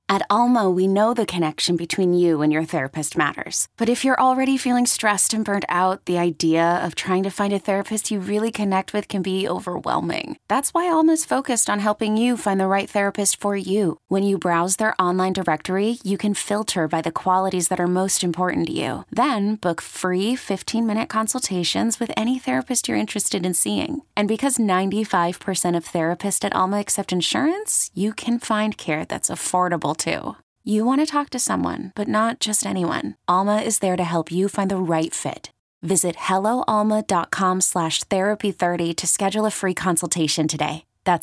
At Alma, we know the connection between you and your therapist matters. But if you're already feeling stressed and burnt out, the idea of trying to find a therapist you really connect with can be overwhelming. That's why Alma's focused on helping you find the right therapist for you. When you browse their online directory, you can filter by the qualities that are most important to you. Then book free 15-minute consultations with any therapist you're interested in seeing. And because 95% of therapists at Alma accept insurance, you can find care that's affordable too. You want to talk to someone, but not just anyone. Alma is there to help you find the right fit. Visit helloalma.com/therapy30 to schedule a free consultation today. That's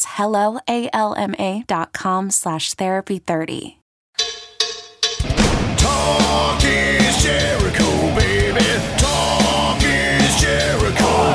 helloalma.com/therapy30. Talk is Jericho, baby. Talk is Jericho.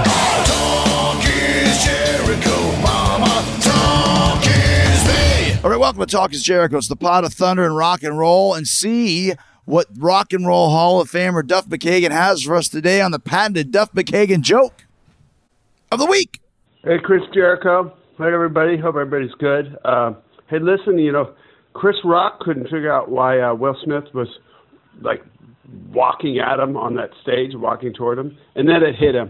Talk is Jericho, mama. Talk is me. All right, welcome to Talk is Jericho. It's the pot of thunder and rock and roll, and see what Rock and Roll Hall of Famer Duff McKagan has for us today on the patented Duff McKagan joke of the week. Hey, Chris Jericho. Hi, everybody. Hope everybody's good. Hey, listen, Chris Rock couldn't figure out why Will Smith was, walking at him on that stage, walking toward him, and then it hit him.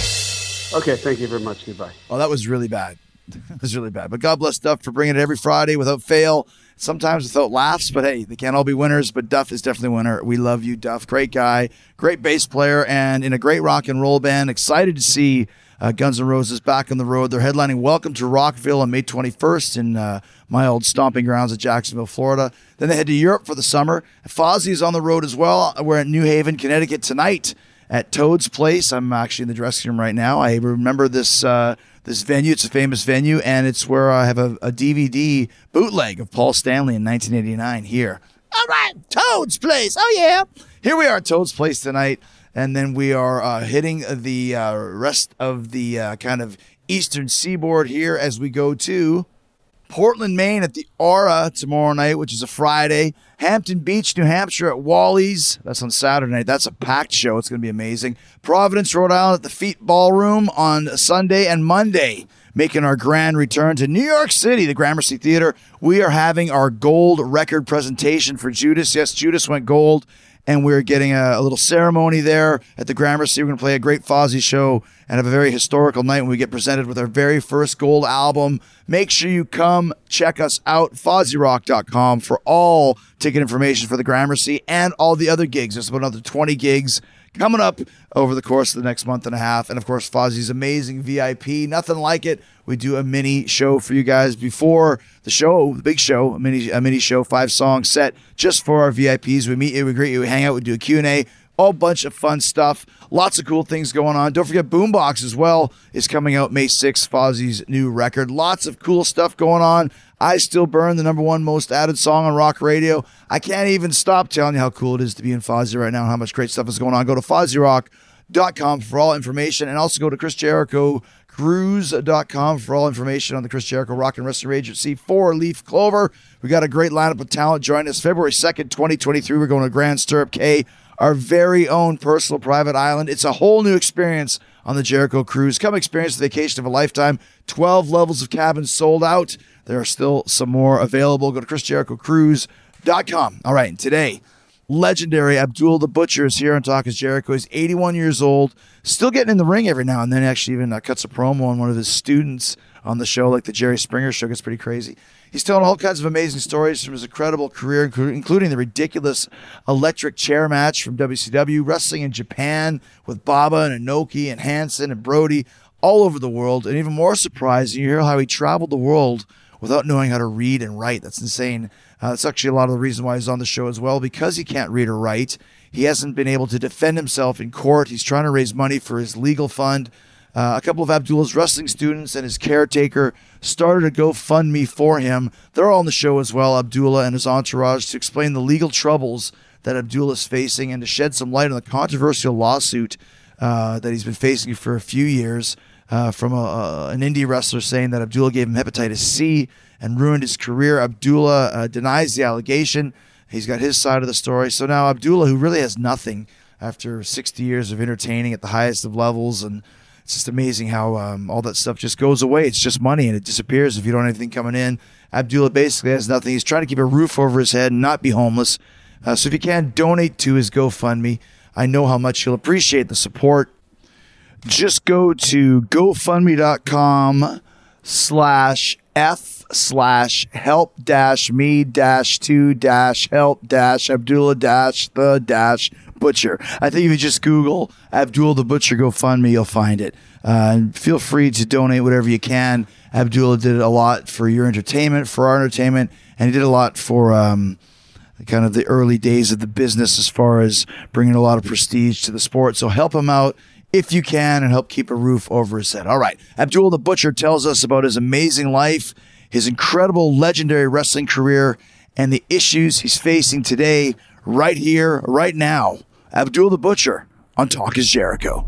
Okay, thank you very much. Goodbye. Oh, that was really bad. That was really bad. But God bless Duff for bringing it every Friday without fail, sometimes without laughs, but hey, they can't all be winners, but Duff is definitely a winner. We love you, Duff. Great guy, great bass player, and in a great rock and roll band. Excited to see Guns N' Roses back on the road. They're headlining Welcome to Rockville on May 21st in my old stomping grounds at Jacksonville, Florida. Then they head to Europe for the summer. Fozzy is on the road as well. We're at New Haven, Connecticut tonight at Toad's Place. I'm actually in the dressing room right now. I remember this this venue. It's a famous venue, and it's where I have a DVD bootleg of Paul Stanley in 1989 here. All right, Toad's Place. Oh, yeah. Here we are at Toad's Place tonight. And then we are hitting the rest of the kind of eastern seaboard here as we go to Portland, Maine at the Aura tomorrow night, which is a Friday. Hampton Beach, New Hampshire at Wally's. That's on Saturday night. That's a packed show. It's going to be amazing. Providence, Rhode Island at the Feet Ballroom on Sunday and Monday. Making our grand return to New York City, the Gramercy Theater. We are having our gold record presentation for Judas. Yes, Judas went gold. And we're getting a little ceremony there at the Gramercy. We're going to play a great Fozzy show and have a very historical night when we get presented with our very first gold album. Make sure you come check us out, FozzyRock.com, for all ticket information for the Gramercy and all the other gigs. There's about another 20 gigs coming up over the course of the next month and a half. And, of course, Fozzy's amazing VIP. Nothing like it. We do a mini show for you guys before the show, the big show, a mini show, 5-song set just for our VIPs. We meet you, we greet you, we hang out, we do a Q&A, all bunch of fun stuff. Lots of cool things going on. Don't forget Boombox as well is coming out May 6th, Fozzy's new record. Lots of cool stuff going on. I Still Burn, the #1 most added song on rock radio. I can't even stop telling you how cool it is to be in Fozzy right now and how much great stuff is going on. Go to FozzyRock.com for all information, and also go to ChrisJerichoCruise.com for all information on the Chris Jericho Rock and Wrestling Agency for Leaf Clover. We got a great lineup of talent joining us February 2nd, 2023. We're going to Grand Stirrup Cay, our very own personal private island. It's a whole new experience on the Jericho Cruise. Come experience the vacation of a lifetime. 12 levels of cabins sold out. There are still some more available. Go to ChrisJerichoCruise.com. All right, and today, legendary Abdul the Butcher is here on Talk is Jericho. He's 81 years old, still getting in the ring every now and then. Actually even cuts a promo on one of his students on the show, like the Jerry Springer show. Gets pretty crazy. He's telling all kinds of amazing stories from his incredible career, including the ridiculous electric chair match from WCW, wrestling in Japan with Baba and Inoki and Hansen and Brody all over the world. And even more surprising, you hear how he traveled the world without knowing how to read and write. That's insane. That's actually a lot of the reason why he's on the show as well, because he can't read or write. He hasn't been able to defend himself in court. He's trying to raise money for his legal fund. A couple of Abdullah's wrestling students and his caretaker started a GoFundMe for him. They're all on the show as well, Abdullah and his entourage, to explain the legal troubles that Abdullah is facing and to shed some light on the controversial lawsuit that he's been facing for a few years from an indie wrestler saying that Abdullah gave him hepatitis C and ruined his career. Abdullah denies the allegation. He's got his side of the story. So now Abdullah, who really has nothing after 60 years of entertaining at the highest of levels, and it's just amazing how all that stuff just goes away. It's just money, and it disappears if you don't have anything coming in. Abdullah basically has nothing. He's trying to keep a roof over his head and not be homeless. So if you can, donate to his GoFundMe. I know how much he'll appreciate the support. Just go to GoFundMe.com/F/me-2-help-me-the-butcher. I think if you just Google Abdullah the Butcher GoFundMe, you'll find it. Feel free to donate whatever you can. Abdullah did a lot for your entertainment, for our entertainment, and he did a lot for kind of the early days of the business as far as bringing a lot of prestige to the sport. So help him out if you can and help keep a roof over his head. All right. Abdullah the Butcher tells us about his amazing life, his incredible legendary wrestling career, and the issues he's facing today, right here, right now. Abdullah the Butcher on Talk is Jericho.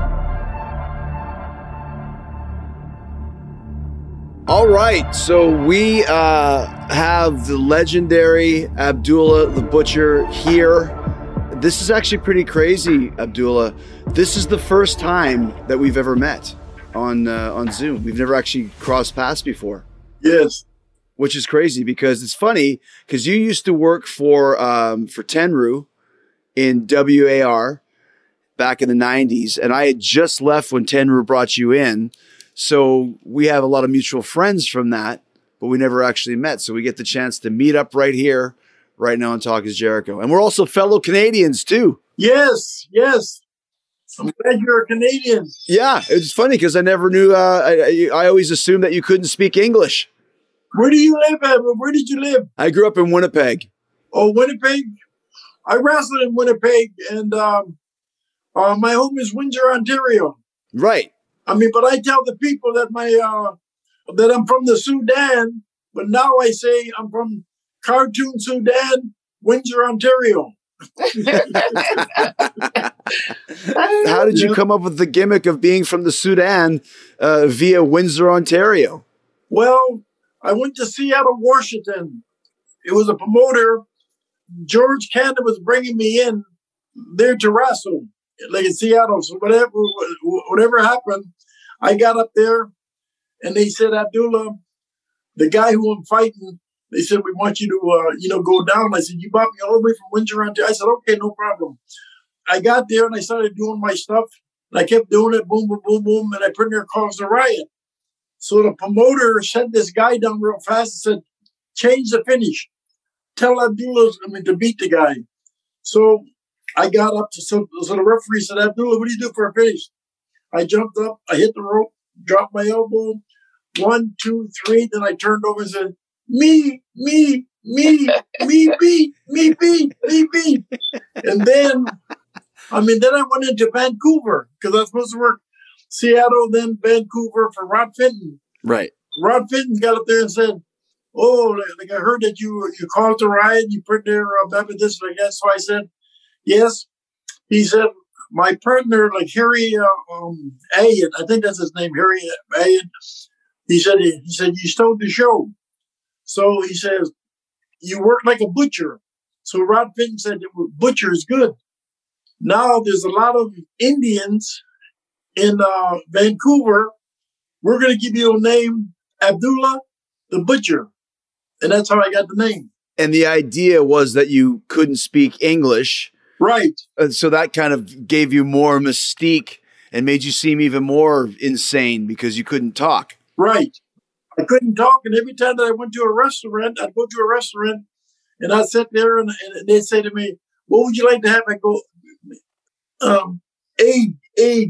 All right, so we have the legendary Abdullah the Butcher here. This is actually pretty crazy, Abdullah. This is the first time that we've ever met on Zoom. We've never actually crossed paths before. Yes. Which is crazy because it's funny because you used to work for Tenru in WAR back in the 90s, and I had just left when Tenru brought you in. So we have a lot of mutual friends from that, but we never actually met. So we get the chance to meet up right here, right now on Talk is Jericho. And we're also fellow Canadians too. Yes, yes. I'm glad you're a Canadian. Yeah, it's funny because I never knew, I always assumed that you couldn't speak English. Where do you live, Evan? Where did you live? I grew up in Winnipeg. Oh, Winnipeg? I wrestled in Winnipeg, and my home is Windsor, Ontario. Right. I mean, but I tell the people that that I'm from the Sudan, but now I say I'm from Khartoum, Sudan, Windsor, Ontario. How did you come up with the gimmick of being from the Sudan via Windsor, Ontario? Well, I went to Seattle, Washington. It was a promoter. George Canada was bringing me in there to wrestle, like in Seattle. So whatever happened, I got up there, and they said, Abdullah, the guy who I'm fighting, they said, we want you to, go down. I said, you brought me all the way from Windsor, Ontario. I said, okay, no problem. I got there, and I started doing my stuff. And I kept doing it, boom, boom, boom, boom, and I pretty near caused a riot. So the promoter sent this guy down real fast and said, change the finish. Tell Abdullah to beat the guy. So I got up so the referee said, Abdullah, what do you do for a finish? I jumped up, I hit the rope, dropped my elbow, 1, 2, 3. Then I turned over and said, me beat. And then I went into Vancouver because I was supposed to work Seattle, then Vancouver for Rod Fenton. Right. Rod Fenton got up there and said, oh, like I heard that you caused a riot, you put there about this and that. So I said, yes. He said, my partner, like Harry Ayan, I think that's his name, Harry Ayan. He said, you stole the show. So he says, you work like a butcher. So Rod Fenton said, butcher is good. Now there's a lot of Indians in Vancouver. We're going to give you a name, Abdullah the Butcher. And that's how I got the name. And the idea was that you couldn't speak English. Right. So that kind of gave you more mystique and made you seem even more insane because you couldn't talk. Right. I couldn't talk. And every time that I went to a restaurant, I'd go to a restaurant and I'd sit there and they'd say to me, what would you like to have? I go, egg,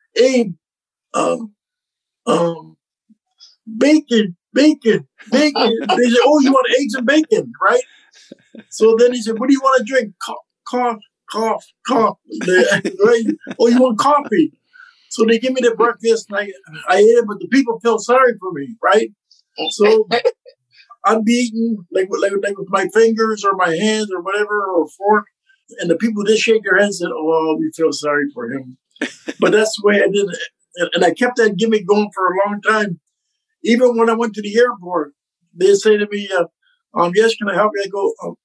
bacon. They say, oh, you want eggs and bacon, right? So then he said, what do you want to drink? Cough. Oh, you want coffee? So they give me the breakfast and I ate it, but the people felt sorry for me, right? So I'd be eating like with my fingers or my hands or whatever, or a fork. And the people just shake their heads and said, oh, we feel sorry for him. But that's the way I did it. And I kept that gimmick going for a long time. Even when I went to the airport, they say to me, yes, can I help you? I go,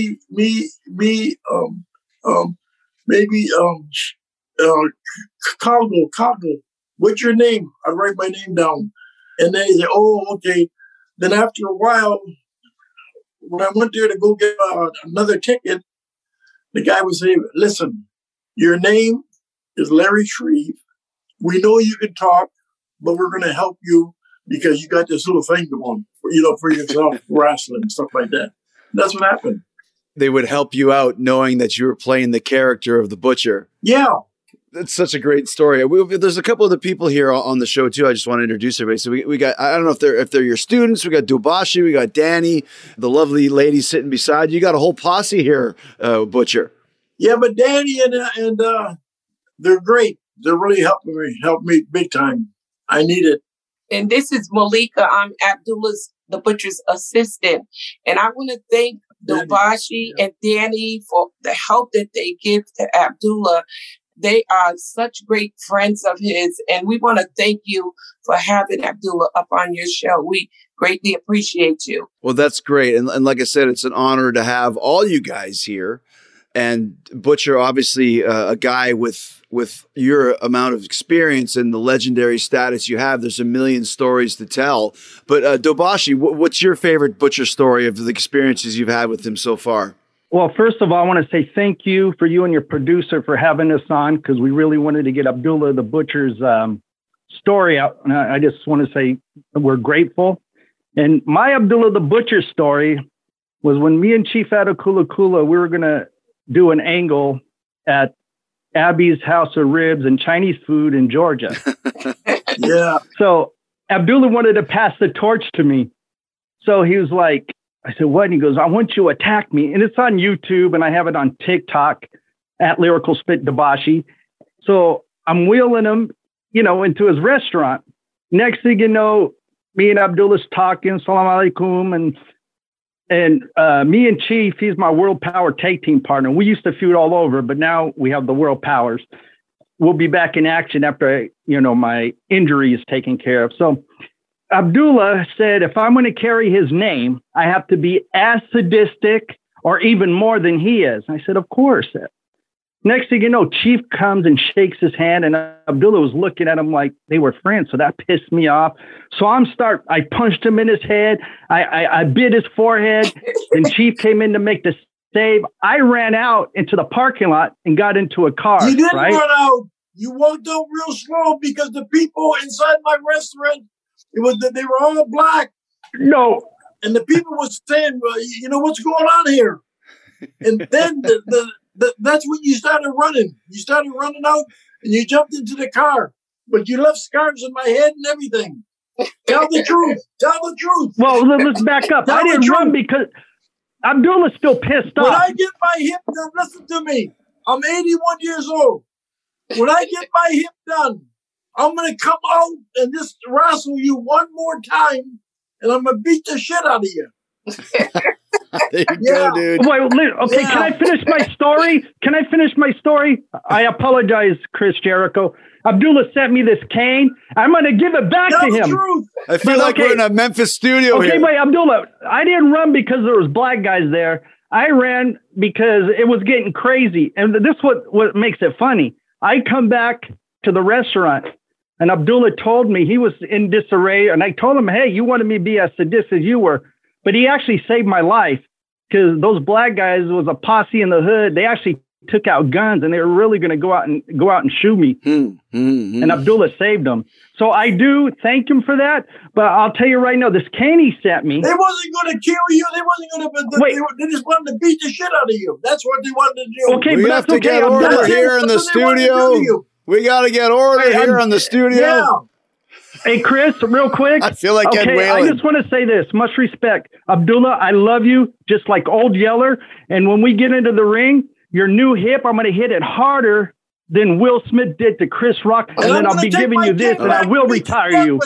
maybe Chicago. What's your name? I write my name down. And they say, oh, okay. Then after a while, when I went there to go get another ticket, the guy was saying, listen, your name is Larry Shreve. We know you can talk, but we're going to help you because you got this little thing going, for yourself, wrestling and stuff like that. That's what happened. They would help you out knowing that you were playing the character of the Butcher. Yeah. That's such a great story. There's a couple of the people here on the show too. I just want to introduce everybody. So we got, I don't know if they're your students. We got Dubashi, we got Danny, the lovely lady sitting beside you. You got a whole posse here, Butcher. Yeah, but Danny and they're great. They're really helping me big time. I need it. And this is Malika. I'm Abdullah's, the Butcher's assistant. And I want to thank Dubashi and Danny for the help that they give to Abdullah. They are such great friends of his. And we want to thank you for having Abdullah up on your show. We greatly appreciate you. Well, that's great. And like I said, it's an honor to have all you guys here. And Butcher, obviously a guy with your amount of experience and the legendary status you have, there's a million stories to tell. But Dubashi, what's your favorite Butcher story of the experiences you've had with him so far? Well, first of all, I want to say thank you for you and your producer for having us on, because we really wanted to get Abdullah the Butcher's story out. And I just want to say we're grateful. And my Abdullah the Butcher story was when me and Chief Adekula Kula, we were going to do an angle at Abby's House of Ribs and Chinese food in Georgia. Yeah. So Abdullah wanted to pass the torch to me. So he was like, I said, what? And he goes, I want you to attack me. And it's on YouTube and I have it on TikTok at Lyrical Spit Dubashi. So I'm wheeling him, into his restaurant. Next thing you know, me and Abdullah's talking, salam alaikum, and me and Chief, he's my World Power tag team partner. We used to feud all over, but now we have the World Powers. We'll be back in action after, my injury is taken care of. So Abdullah said, if I'm going to carry his name, I have to be as sadistic or even more than he is. I said, of course. Next thing you know, Chief comes and shakes his hand, and Abdullah was looking at him like they were friends. So that pissed me off. So I punched him in his head. I bit his forehead, and Chief came in to make the save. I ran out into the parking lot and got into a car. You didn't run out. You walked out real slow because the people inside my restaurant, they were all black. No. And the people were saying, well, what's going on here? And then that's when you started running. You started running out and you jumped into the car. But you left scars on my head and everything. Tell the truth. Tell the truth. Well, let's back up. I didn't run because Abdullah's still pissed off. When I get my hip done, listen to me. I'm 81 years old. When I get my hip done, I'm going to come out and just wrestle you one more time, and I'm going to beat the shit out of you. There you go, dude. Wait, okay, yeah. Can I finish my story? I apologize, Chris Jericho. Abdullah sent me this cane. I'm going to give it back to him. Truth. I feel like we're in a Memphis studio here. Okay, wait, Abdullah, I didn't run because there was black guys there. I ran because it was getting crazy. And this is what makes it funny. I come back to the restaurant, and Abdullah told me he was in disarray. And I told him, hey, you wanted me to be as sadistic as you were. But he actually saved my life because those black guys was a posse in the hood. They actually took out guns, and they were really going to go out and shoot me. And Abdullah saved them. So I do thank him for that. But I'll tell you right now, this cane he sent me. They wasn't going to kill you. They wasn't going to. They just wanted to beat the shit out of you. That's what they wanted to do. Okay, we but have that's to get order here in the studio. We got to get order here in the studio. Yeah. Hey, Chris, real quick. I feel like Ed Whalen. I just want to say this. Much respect. Abdullah, I love you just like Old Yeller. And when we get into the ring, your new hip, I'm going to hit it harder than Will Smith did to Chris Rock. And then I'll be giving you this, and I will retire you.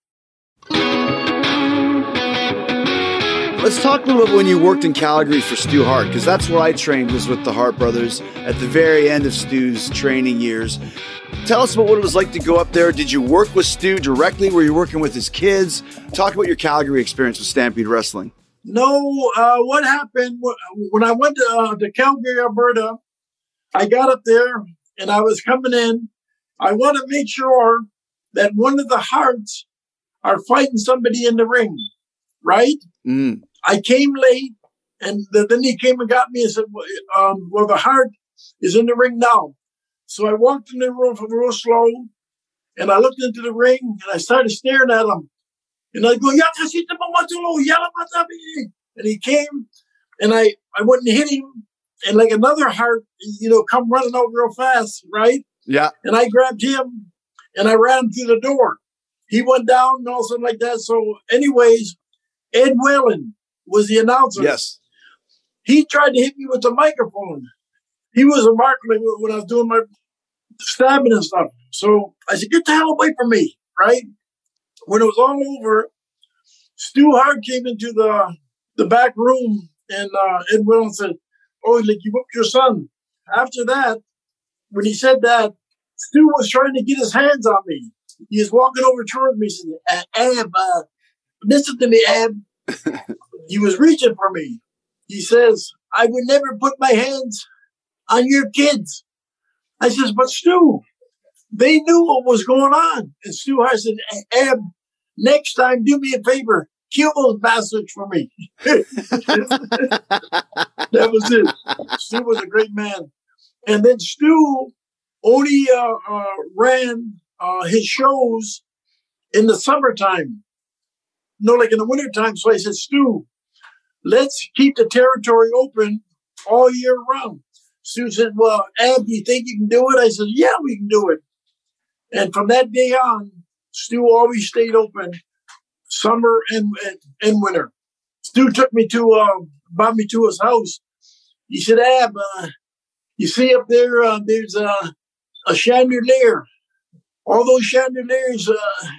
Let's talk a little bit when you worked in Calgary for Stu Hart, because that's where I trained, was with the Hart brothers at the very end of Stu's training years. Tell us about what it was like to go up there. Did you work with Stu directly? Were you working with his kids? Talk about your Calgary experience with Stampede Wrestling. No, what happened when I went to Calgary, Alberta, I got up there and I was coming in. I want to make sure that one of the Harts are fighting somebody in the ring. right? Mm. I came late, and then he came and got me and said, well, the Heart is in the ring now. So I walked in the room real slow, and I looked into the ring, and I started staring at him. And I go, and he came, and I went and hit him, and like another Heart, come running out real fast, right? Yeah. And I grabbed him, and I ran him through the door. He went down and all something like that. So anyways, Ed Whalen was the announcer. Yes. He tried to hit me with the microphone. He was a marker when I was doing my stabbing and stuff. So I said, get the hell away from me, right? When it was all over, Stu Hart came into the back room, and Ed Whalen said, oh, like, you whooped your son. After that, when he said that, Stu was trying to get his hands on me. He was walking over towards me. He said, Ab, listen to me, Ab. He was reaching for me. He says, I would never put my hands on your kids. I says, but Stu, they knew what was going on. And Stu Hart said, Ab, next time, do me a favor. Kill those bastards for me. That was it. Stu was a great man. And then Stu only ran his shows in the summertime. No, like in the wintertime. So I said, Stu, let's keep the territory open all year round. Stu said, well, Ab, do you think you can do it? I said, yeah, we can do it. And from that day on, Stu always stayed open summer and winter. Stu took me brought me to his house. He said, Ab, you see up there, there's a chandelier. All those chandeliers,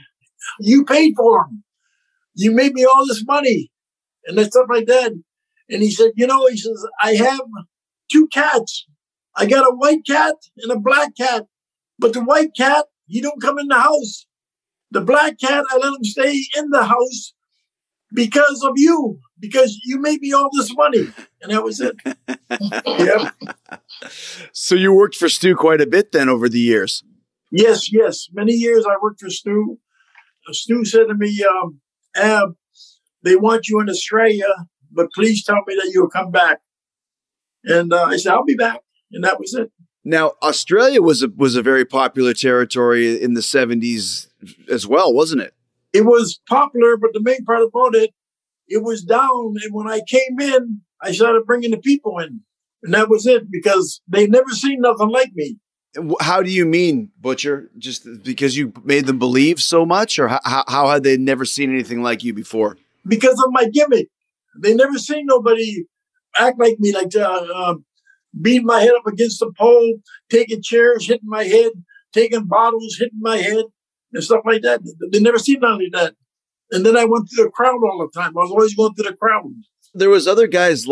you paid for them. You made me all this money and stuff like that. And he said, he says, I have 2 cats. I got a white cat and a black cat. But the white cat, he don't come in the house. The black cat, I let him stay in the house because of you, because you made me all this money. And that was it. Yep. So you worked for Stu quite a bit then over the years. Yes. Many years I worked for Stu. Stu said to me, Ab, they want you in Australia, but please tell me that you'll come back. And I said, I'll be back. And that was it. Now, Australia was a very popular territory in the 70s as well, wasn't it? It was popular, but the main part about it, it was down. And when I came in, I started bringing the people in. And that was it, because they never seen nothing like me. How do you mean, Butcher? Just because you made them believe so much? Or how had they never seen anything like you before? Because of my gimmick. They never seen nobody act like me, like beating my head up against the pole, taking chairs, hitting my head, taking bottles, hitting my head, and stuff like that. They never seen none of that. And then I went through the crowd all the time. I was always going through the crowd. There was other guys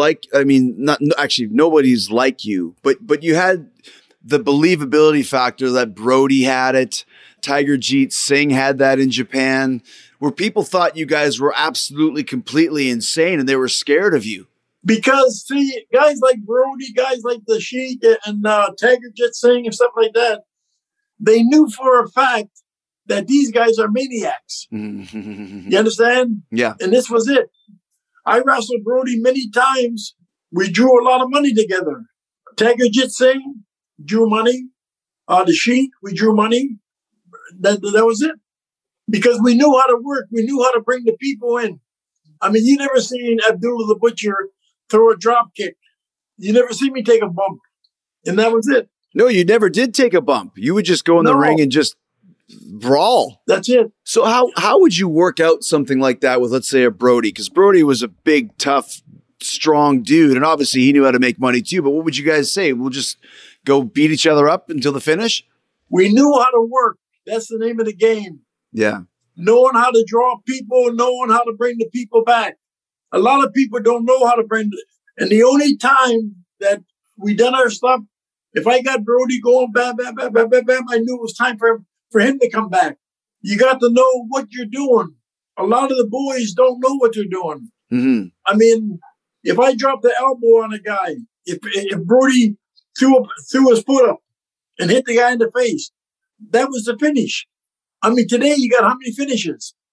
nobody's like you, but you had the believability factor that Brody had it. Tiger Jeet Singh had that in Japan, where people thought you guys were absolutely, completely insane and they were scared of you. Because, see, guys like Brody, guys like the Sheik and Tiger Jeet Singh and stuff like that, they knew for a fact that these guys are maniacs. You understand? Yeah. And this was it. I wrestled Brody many times. We drew a lot of money together. Tiger Jeet Singh drew money. The Sheik, we drew money. That was it. Because we knew how to work. We knew how to bring the people in. I mean, you never seen Abdullah the Butcher throw a drop kick. You never see me take a bump. And that was it. No, you never did take a bump. You would just go in the ring and just brawl. That's it. So how would you work out something like that with, let's say, a Brody? Because Brody was a big, tough, strong dude. And obviously he knew how to make money too. But what would you guys say? We'll just go beat each other up until the finish? We knew how to work. That's the name of the game. Yeah. Knowing how to draw people, knowing how to bring the people back. A lot of people don't know how to bring it. And the only time that we done our stuff, if I got Brody going bam, bam, bam, bam, bam, bam, I knew it was time for him to come back. You got to know what you're doing. A lot of the boys don't know what they're doing. Mm-hmm. I mean, if I drop the elbow on a guy, if Brody threw his foot up and hit the guy in the face, that was the finish. I mean, today you got how many finishes?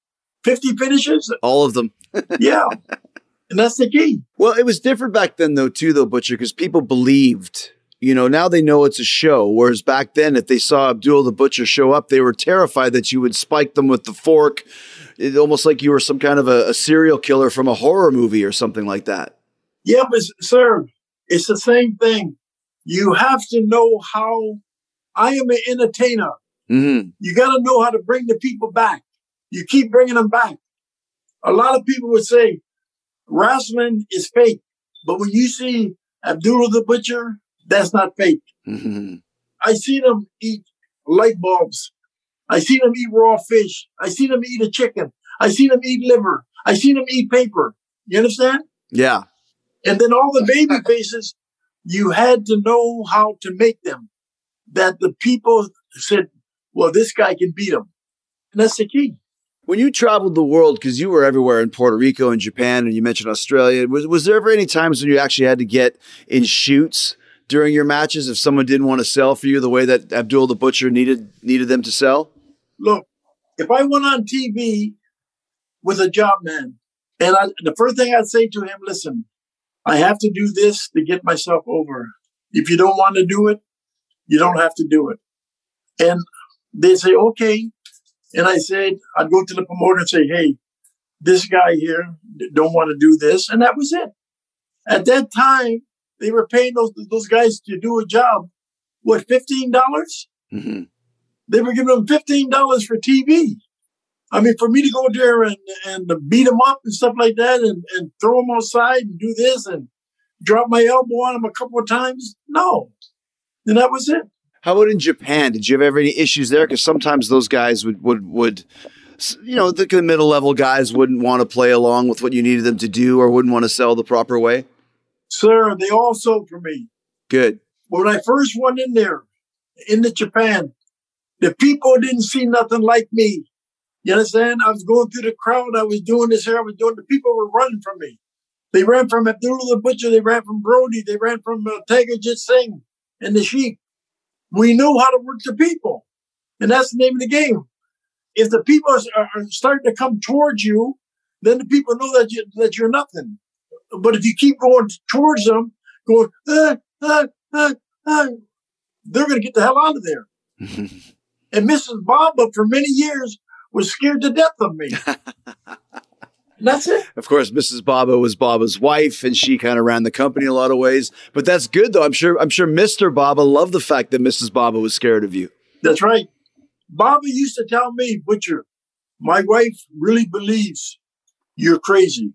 50 finishes. All of them. Yeah. And that's the key. Well, it was different back then, though, Butcher, because people believed. Now they know it's a show. Whereas back then, if they saw Abdul the Butcher show up, they were terrified that you would spike them with the fork. It almost like you were some kind of a serial killer from a horror movie or something like that. Yeah, but sir, it's the same thing. You have to know how. I am an entertainer. Mm-hmm. You got to know how to bring the people back. You keep bringing them back. A lot of people would say wrestling is fake, but when you see Abdullah the Butcher, that's not fake. Mm-hmm. I see them eat light bulbs. I see them eat raw fish. I see them eat a chicken. I see them eat liver. I see them eat paper. You understand? Yeah. And then all the baby faces, you had to know how to make them. That the people said, well, this guy can beat him. And that's the key. When you traveled the world, because you were everywhere in Puerto Rico and Japan, and you mentioned Australia, was there ever any times when you actually had to get in shoots during your matches if someone didn't want to sell for you the way that Abdul the Butcher needed them to sell? Look, if I went on TV with a job man, and the first thing I'd say to him, listen, I have to do this to get myself over. If you don't want to do it, you don't have to do it. And they say, okay. And I said, I'd go to the promoter and say, hey, this guy here don't want to do this. And that was it. At that time, they were paying those guys to do a job, what, $15? Mm-hmm. They were giving them $15 for TV. I mean, for me to go there and beat them up and stuff like that and throw them outside and do this and drop my elbow on them a couple of times, no. And that was it. How about in Japan? Did you have any issues there? Because sometimes those guys would the middle level guys wouldn't want to play along with what you needed them to do or wouldn't want to sell the proper way. Sir, they all sold for me. Good. When I first went in there, into Japan, the people didn't see nothing like me. You understand? I was going through the crowd. I was doing this here. I was doing. The people were running from me. They ran from Abdullah the Butcher. They ran from Brody. They ran from Tiger Jit Singh and the Sheik. We knew how to work the people. And that's the name of the game. If the people are starting to come towards you, then the people know that you're nothing. But if you keep going towards them, going, they're going to get the hell out of there. And Mrs. Baba, for many years, was scared to death of me. That's it. Of course, Mrs. Baba was Baba's wife, and she kind of ran the company in a lot of ways. But that's good, though. I'm sure Mr. Baba loved the fact that Mrs. Baba was scared of you. That's right. Baba used to tell me, Butcher, my wife really believes you're crazy.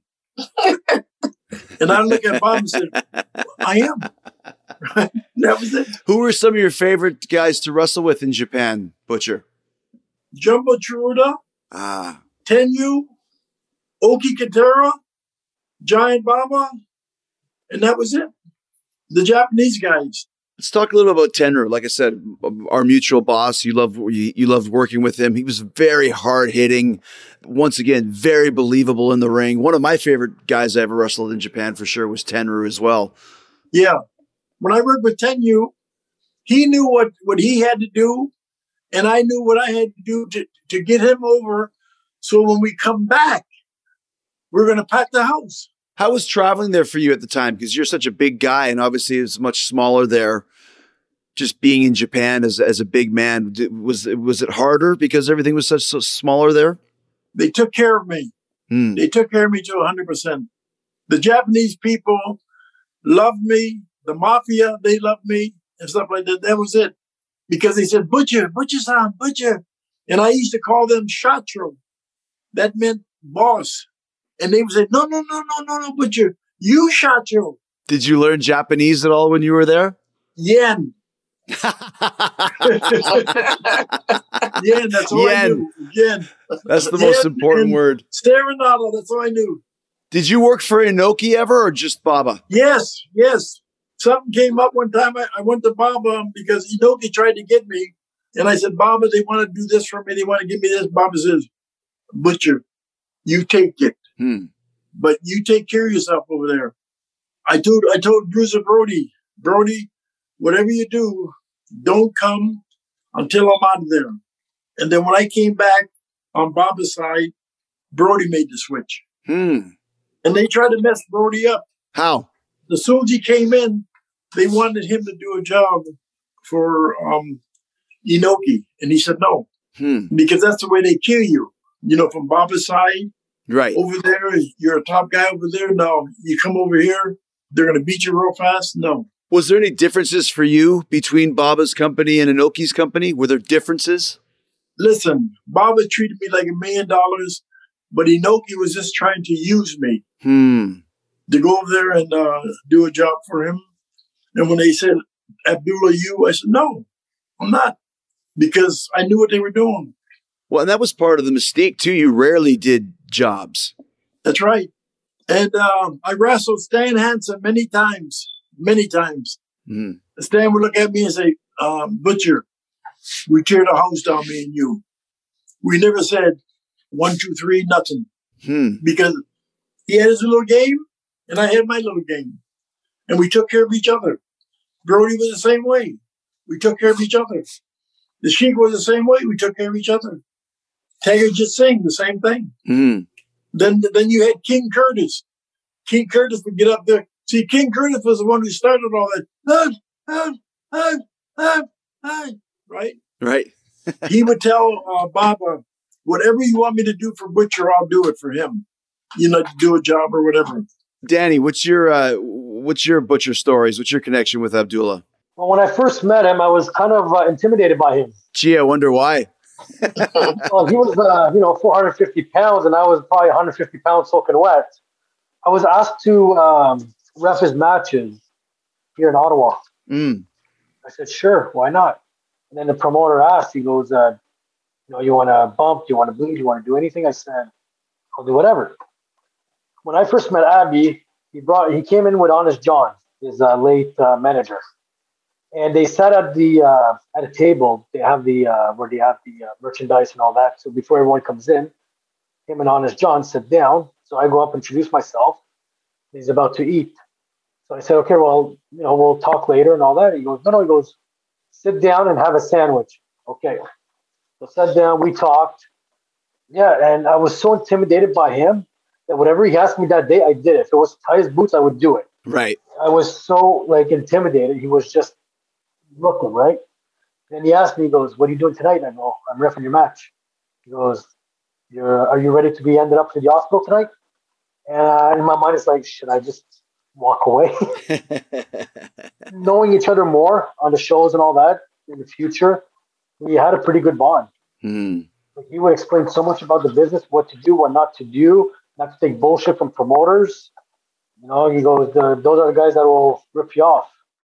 And I look at Baba and said, I am. That was it. Who were some of your favorite guys to wrestle with in Japan, Butcher? Jumbo Tsuruta, Tenyu, Oki Katara, Giant Baba, and that was it. The Japanese guys. Let's talk a little about Tenryu. Like I said, our mutual boss. You loved working with him. He was very hard hitting. Once again, very believable in the ring. One of my favorite guys I ever wrestled in Japan for sure was Tenryu as well. Yeah, when I worked with Tenyu, he knew what he had to do, and I knew what I had to do to get him over. So when we come back, we're going to pack the house. How was traveling there for you at the time? Because you're such a big guy, and obviously it's much smaller there. Just being in Japan as a big man, was it harder because everything was so smaller there? They took care of me. They took care of me to 100%. The Japanese people loved me. The mafia, they loved me and stuff like that. That was it. Because they said, Butcher-san, Butcher. And I used to call them Shatro. That meant boss. And they would say, no, Butcher, you Shatro. Did you learn Japanese at all when you were there? Yen. Yen, that's all I knew. Yen. That's the most important word. Serenado, that's all I knew. Did you work for Inoki ever or just Baba? Yes. Something came up one time. I went to Baba because Inoki tried to get me. And I said, Baba, they want to do this for me. They want to give me this. Baba says, Butcher, you take it. But you take care of yourself over there. I told Bruiser Brody, whatever you do, don't come until I'm out of there. And then when I came back on Baba's side, Brody made the switch. Hmm. And they tried to mess Brody up. How? As soon as he came in, they wanted him to do a job for Inoki. And he said no, because that's the way they kill you. You know, from Baba's side, Right. over there, you're a top guy over there. Now you come over here, they're going to beat you real fast. No. Was there any differences for you between Baba's company and Inoki's company? Were there differences? Listen, Baba treated me like $1 million, but Inoki was just trying to use me to go over there and do a job for him. And when they said, Abdullah, you, I said, no, I'm not, because I knew what they were doing. Well, and that was part of the mystique, too. You rarely did jobs. That's right. And I wrestled Stan Hansen many times. Stan would look at me and say, Butcher, we tear the house down, me and you. We never said 1, 2, 3, nothing. Because he had his little game and I had my little game. And we took care of each other. Brody was the same way. We took care of each other. The Sheik was the same way. We took care of each other. Tiger just Singh, the same thing. Then you had King Curtis. King Curtis would get up there. See, King Curtis was the one who started all that. Right? Right. He would tell Baba, whatever you want me to do for Butcher, I'll do it for him. You know, to do a job or whatever. Danny, what's your Butcher stories? What's your connection with Abdullah? Well, when I first met him, I was kind of intimidated by him. Gee, I wonder why. Well, he was, 450 pounds, and I was probably 150 pounds soaking wet. I was asked to ref his matches here in Ottawa. I said, sure, why not? And then the promoter asked, he goes, you want to bump? Do you want to bleed? Do you want to do anything? I said, I'll do whatever. When I first met Abby, he came in with Honest John, his late manager. And they sat at a table. They have where they have the merchandise and all that. So before everyone comes in, him and Honest John sit down. So I go up, introduce myself. He's about to eat. So I said, okay, well, we'll talk later and all that. He goes, no. He goes, sit down and have a sandwich. Okay. So sat down. We talked. Yeah, and I was so intimidated by him that whatever he asked me that day, I did it. If it was to tie his boots, I would do it. Right. I was so intimidated. He was just looking, right? And he asked me, he goes, what are you doing tonight? And I go, I'm reffing your match. He goes, are you ready to be ended up to the hospital tonight? And in my mind, it's like, should I just walk away? Knowing each other more on the shows and all that in the future, we had a pretty good bond. He would explain so much about the business, what to do, what not to do, not to take bullshit from promoters. He goes, those are the guys that will rip you off.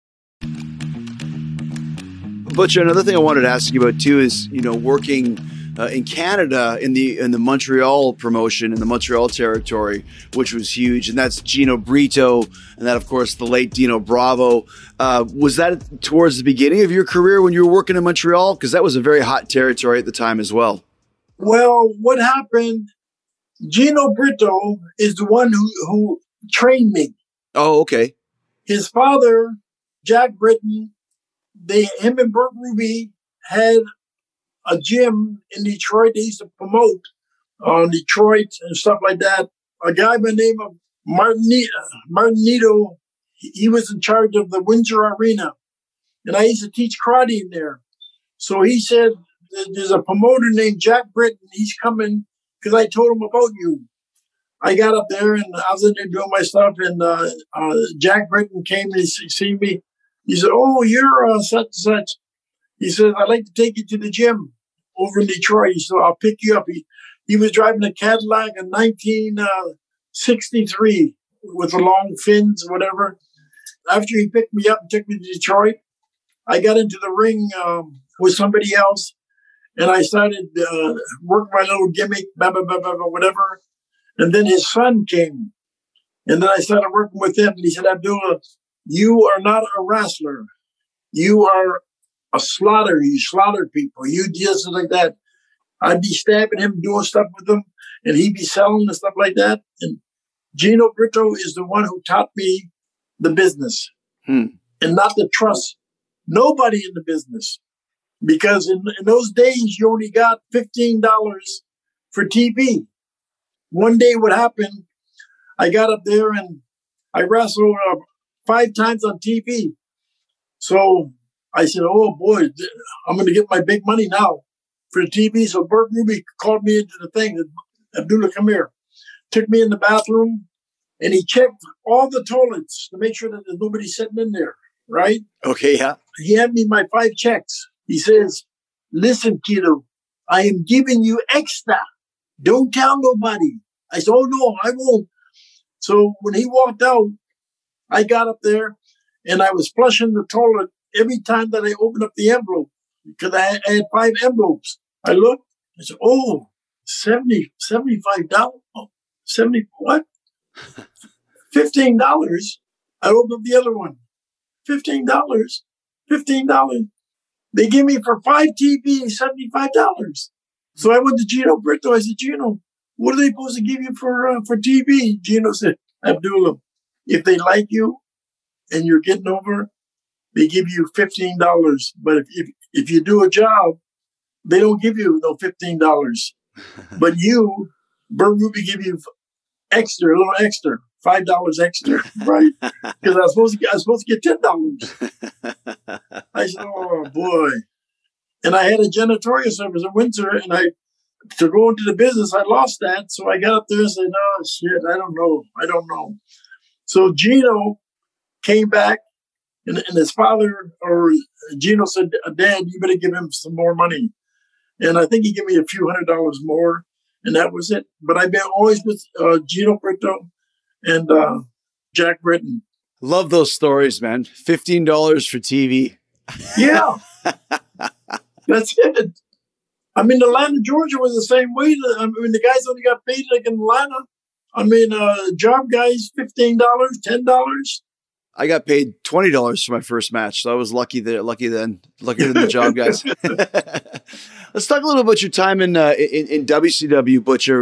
Butcher, another thing I wanted to ask you about too is, working in Canada in the Montreal promotion, in the Montreal territory, which was huge. And that's Gino Brito. And that, of course, the late Dino Bravo. Was that towards the beginning of your career when you were working in Montreal? Because that was a very hot territory at the time as well. Well, what happened, Gino Brito is the one who trained me. Oh, okay. His father, Jack Britton, him and Bert Ruby had a gym in Detroit. They used to promote Detroit and stuff like that. A guy by the name of Martinito, he was in charge of the Windsor Arena. And I used to teach karate in there. So he said, there's a promoter named Jack Britton. He's coming because I told him about you. I got up there and I was in there doing my stuff. And Jack Britton came and he seen me. He said, oh, you're such and such. He said, I'd like to take you to the gym over in Detroit. He said, I'll pick you up. He was driving a Cadillac in 1963 with the long fins, whatever. After he picked me up and took me to Detroit, I got into the ring with somebody else, and I started working my little gimmick, whatever. And then his son came, and then I started working with him, and he said, Abdullah, you are not a wrestler. You are a slaughter. You slaughter people. You just like that. I'd be stabbing him, doing stuff with him, and he'd be selling and stuff like that. And Gino Brito is the one who taught me the business and not to trust nobody in the business. Because in those days, you only got $15 for TV. one day what happened, I got up there and I wrestled 5 times on TV. So I said, oh boy, I'm going to get my big money now for the TV. So Bert Ruby called me into the thing. Abdullah, come here. Took me in the bathroom and he checked all the toilets to make sure that there's nobody sitting in there, right? Okay, yeah. He handed me my 5 checks. He says, listen, kiddo, I am giving you extra. Don't tell nobody. I said, oh no, I won't. So when he walked out, I got up there and I was flushing the toilet every time that I opened up the envelope because I had 5 envelopes. I looked, I said, oh, $75. Oh, 70, what? $15. I opened up the other one. $15. They give me for 5 TVs, $75. So I went to Gino Brito. I said, Gino, what are they supposed to give you for TV? Gino said, Abdullah, if they like you and you're getting over, they give you $15. But if you do a job, they don't give you no $15. But you, Bert Ruby, give you extra, a little extra, $5 extra, right? Because I was supposed to get $10. I said, oh boy. And I had a janitorial service in Windsor, and to go into the business, I lost that. So I got up there and said, oh shit, I don't know. So Gino came back, and his father, or Gino said, Dad, you better give him some more money. And I think he gave me a few $100s more, and that was it. But I've been always with Gino Brito and Jack Britton. Love those stories, man. $15 for TV. Yeah. That's it. I mean, Atlanta, Georgia was the same way. I mean, the guys only got paid like in Atlanta. I mean, job guys, $15, $10. I got paid $20 for my first match, so I was lucky then, luckier than the job guys. Let's talk a little about your time in WCW, Butcher.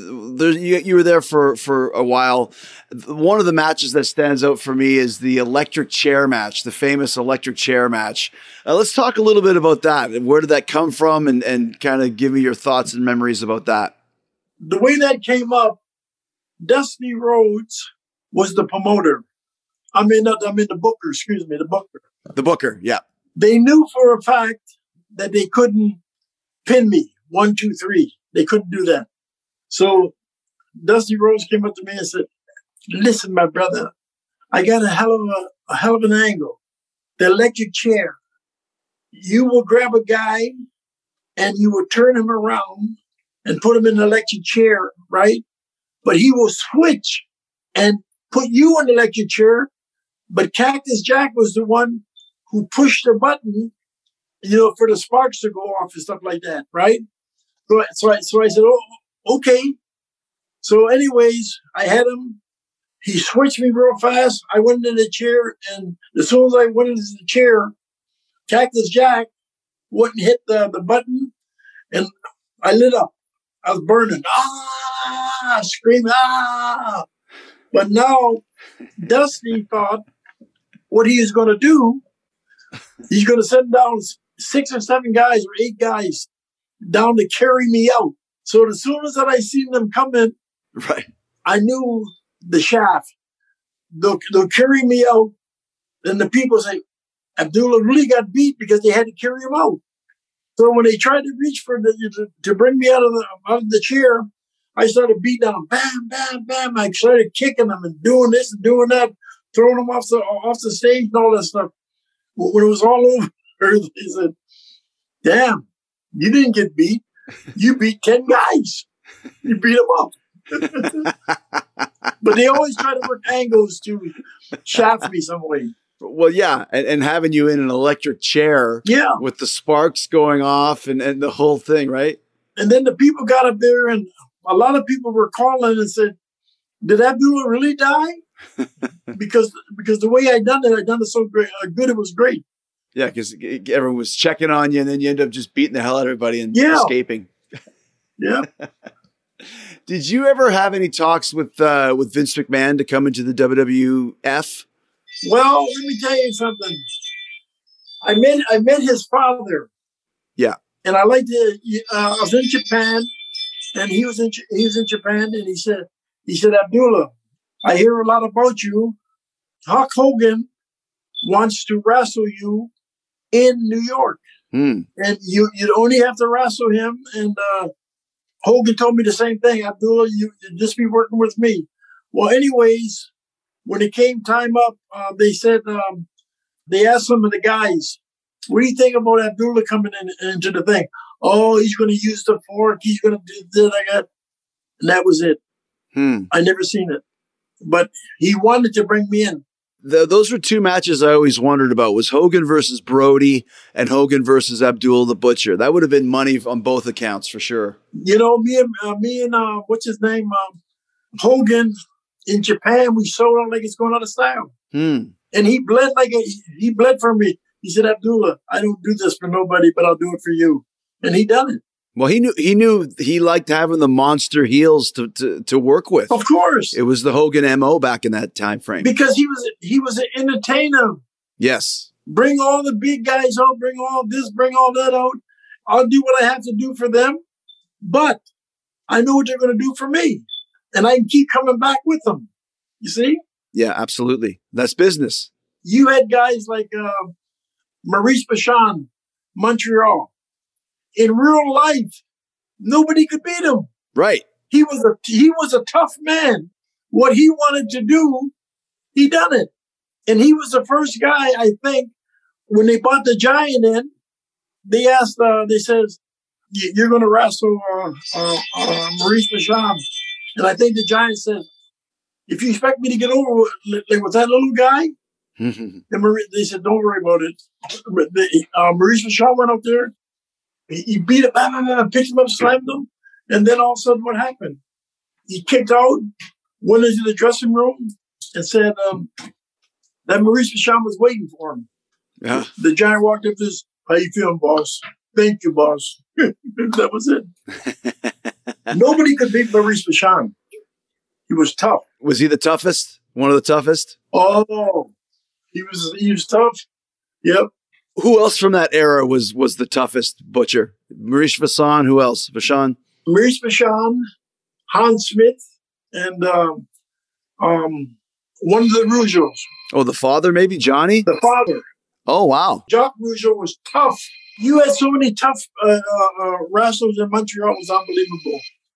You were there for a while. One of the matches that stands out for me is the electric chair match, the famous electric chair match. Let's talk a little bit about that. Where did that come from, and kind of give me your thoughts and memories about that. The way that came up, Dusty Rhodes was the promoter. the booker, excuse me, the booker. The booker, yeah. They knew for a fact that they couldn't pin me 1, 2, 3. They couldn't do that. So Dusty Rhodes came up to me and said, "Listen, my brother, I got a hell of an angle. The electric chair. You will grab a guy and you will turn him around and put him in an electric chair, right? But he will switch and put you in the electric chair. But Cactus Jack was the one who pushed the button, for the sparks to go off and stuff like that, right? So I said, oh, okay. So anyways, I had him. He switched me real fast. I went into the chair, and as soon as I went into the chair, Cactus Jack wouldn't hit the button, and I lit up. I was burning. Screaming, ah! But now, Dusty thought what he is going to do, he's going to send down 6 or 7 guys or 8 guys down to carry me out. So as soon as I seen them coming, right, I knew the shaft. They'll carry me out. Then the people say, Abdullah really got beat because they had to carry him out. So when they tried to reach to bring me out of the chair, I started beating on them. Bam, bam, bam. I started kicking them and doing this and doing that, throwing them off the stage and all that stuff. When it was all over, they said, "Damn, you didn't get beat. You beat 10 guys. You beat them up." But they always try to work angles to shaft me some way. Well, yeah, and having you in an electric chair, yeah, with the sparks going off and the whole thing, right? And then the people got up there, and a lot of people were calling and said, "Did Abdullah really die?" because the way I done it so great, good. It was great. Yeah, because everyone was checking on you, and then you end up just beating the hell out of everybody and escaping. Yeah. Did you ever have any talks with Vince McMahon to come into the WWF? Well, let me tell you something. I met his father. Yeah. And I was in Japan, and he was in Japan, and he said, Abdullah, I hear a lot about you. Hulk Hogan wants to wrestle you in New York, and you'd only have to wrestle him. And Hogan told me the same thing. Abdullah, you just be working with me. Well, anyways, when it came time up, they said they asked some of the guys, "What do you think about Abdullah coming into the thing?" "Oh, he's going to use the fork. He's going to do this, like that." And that was it. I never seen it, but he wanted to bring me in. Those were two matches I always wondered about, was Hogan versus Brody and Hogan versus Abdullah the Butcher. That would have been money on both accounts for sure. You know, me and what's his name? Hogan in Japan, we sold out like it's going out of style. And he bled for me. He said, "Abdullah, I don't do this for nobody, but I'll do it for you." And he done it. Well, he knew he liked having the monster heels to work with. Of course. It was the Hogan MO back in that time frame. Because he was an entertainer. Yes. Bring all the big guys out, bring all this, bring all that out. I'll do what I have to do for them, but I know what they're going to do for me. And I can keep coming back with them. You see? Yeah, absolutely. That's business. You had guys like Maurice Vachon, Montreal. In real life, nobody could beat him. Right. He was a tough man. What he wanted to do, he done it. And he was the first guy, I think, when they bought the Giant in, they asked, they says, "You're going to wrestle Maurice Vachon." And I think the Giant said, "If you expect me to get over with that little guy," and they said, "Don't worry about it." Maurice Vachon went up there. He beat him, picked him up, slammed him. And then all of a sudden, what happened? He kicked out, went into the dressing room, and said that Maurice Vachon was waiting for him. Yeah. The Giant walked up to this, "How you feeling, boss?" "Thank you, boss." That was it. Nobody could beat Maurice Vachon. He was tough. Was he the toughest? One of the toughest? Oh, he was tough. Yep. Who else from that era was the toughest Butcher? Maurice Vachon. Who else? Vachon. Maurice Vachon, Hans Smith, and one of the Rougeaus. Oh, the father, maybe Johnny. The father. Oh, wow. Jacques Rougeau was tough. You had so many tough wrestlers in Montreal. It was unbelievable.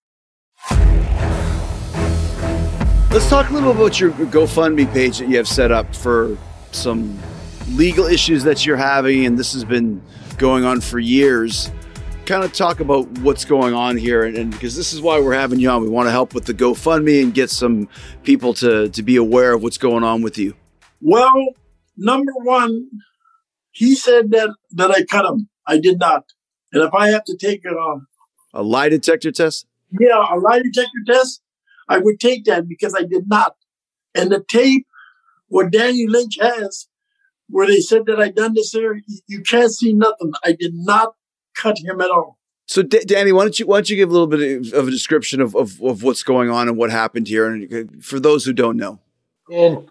Let's talk a little about your GoFundMe page that you have set up for some legal issues that you're having, and this has been going on for years. Kind of talk about what's going on here, and because this is why we're having you on. We want to help with the GoFundMe and get some people to be aware of what's going on with you. Well, number one, he said that I cut him. I did not. And if I have to take a lie detector test? Yeah, a lie detector test, I would take that because I did not. And the tape, what Danny Lynch has, where they said that I done this there, you can't see nothing. I did not cut him at all. So, Danny, why don't you give a little bit of a description of what's going on and what happened here, and for those who don't know. In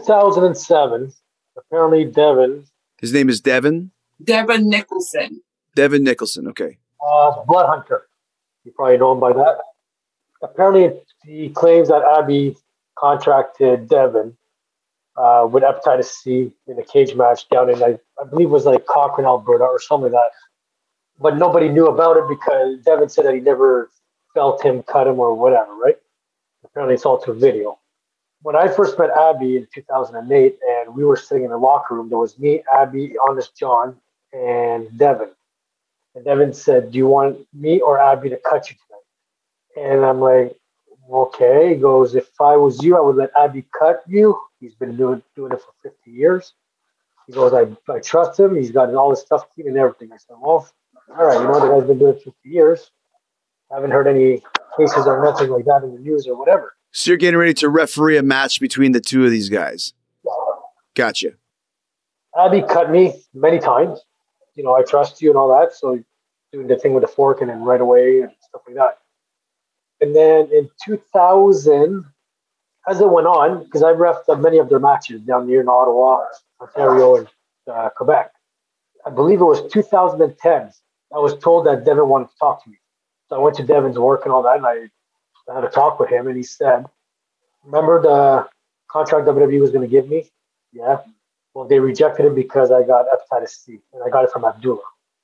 2007, apparently Devin. His name is Devin? Devin Nicholson. Devin Nicholson, okay. Blood Hunter. You probably know him by that. Apparently, he claims that Abby contracted Devin with hepatitis C in a cage match down in, I believe it was like Cochrane, Alberta, or something like that. But nobody knew about it because Devin said that he never felt him cut him or whatever, right? Apparently, it's all through video. When I first met Abby in 2008, and we were sitting in the locker room, there was me, Abby, Honest John, and Devin. And Devin said, "Do you want me or Abby to cut you tonight?" And I'm like, "Okay." He goes, "If I was you, I would let Abby cut you. He's been doing it for 50 years. He goes, I trust him. He's got all his stuff clean and everything." I said, "Well, all right, the guy's been doing it 50 years. I haven't heard any cases or nothing like that in the news or whatever." So you're getting ready to referee a match between the two of these guys. Gotcha. Abby cut me many times. I trust you and all that. So doing the thing with the fork and then right away and stuff like that. And then in 2000, as it went on, because I reffed many of their matches down near in Ottawa, Ontario, and Quebec. I believe it was 2010. I was told that Devin wanted to talk to me. So I went to Devin's work and all that, and I had a talk with him, and he said, remember the contract WWE was going to give me? Yeah. Well, they rejected it because I got hepatitis C, and I got it from Abdullah.